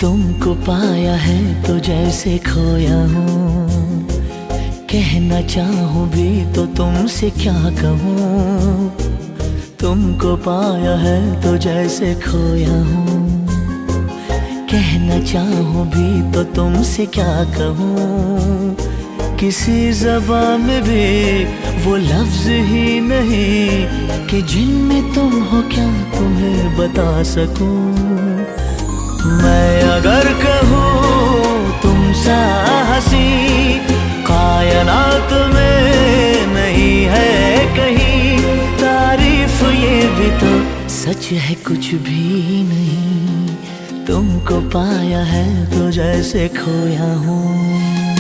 तुमको पाया है तो जैसे खोया हूँ, कहना चाहूँ भी तो तुमसे क्या कहूँ। तुमको पाया है तो जैसे खोया हूँ, कहना चाहूँ भी तो तुमसे क्या कहूँ। किसी ज़बान में भी वो लफ्ज़ ही नहीं कि जिनमें तुम हो क्या तुम्हें बता सकूँ। मैं अगर कहूँ तुम सा हंसी कायनात में नहीं है कहीं, तारीफ ये भी तो सच है कुछ भी नहीं। तुमको पाया है तो जैसे खोया हूँ।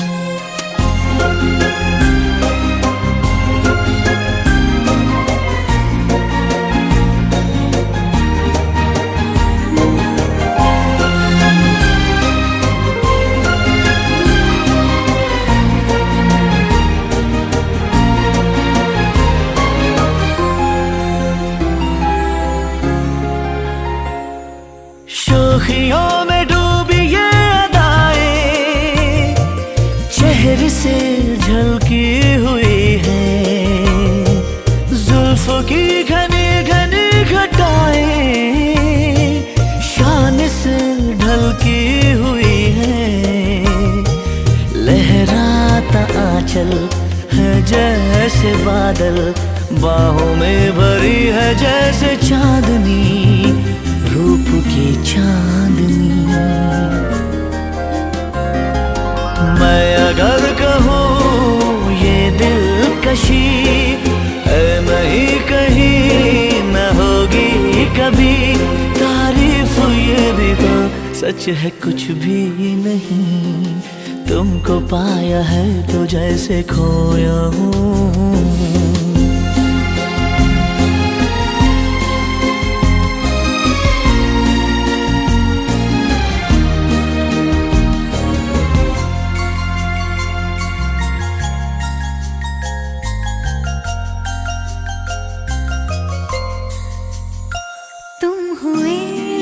शोखियों में डूबी ये अदाएं चेहरे से झलकी हुई है, जुल्फों की घनी घनी घटाएं शान से ढलकी हुई है। लहराता आंचल है जैसे बादल, बाहों में भरी है जैसे चांदनी, रूप की चांदनी। मैं अगर कहूँ ये दिलकशी है नहीं कहीं न होगी कभी, तारीफ ये भी तो सच है कुछ भी नहीं। तुमको पाया है तो जैसे खोया हूँ। हुए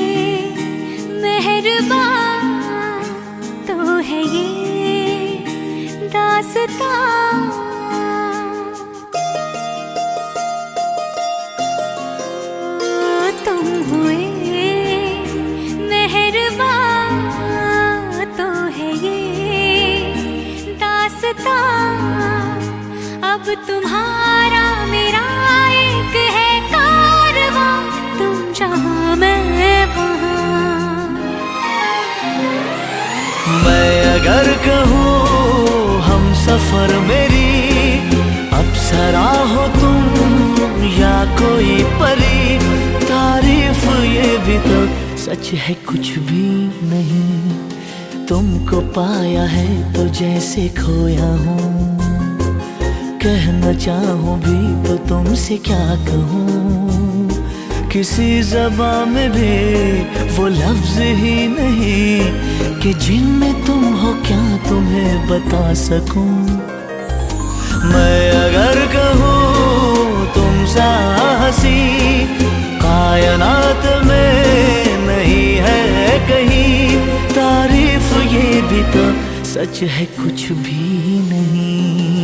मेहरबान तो है ये दास्तां, तुम हुए मेहरबान तो है ये दास्तां। अब तुम्हारा मेरा एक है कारवां, तुम जहाँ मैं वहाँ। मैं अगर कहूँ हम सफर मेरी अप्सरा हो तुम या कोई परी, तारीफ ये भी तो सच है कुछ भी नहीं। तुमको पाया है तो जैसे खोया हूँ, कहना चाहूँ भी तो तुमसे क्या कहूँ। किसी ज़बान में भी वो लफ्ज़ ही नहीं कि जिनमें तुम हो क्या तुम्हें बता सकूं। मैं अगर कहूँ तुम सा हंसी कायनात में नहीं है कहीं, तारीफ ये भी तो सच है कुछ भी नहीं।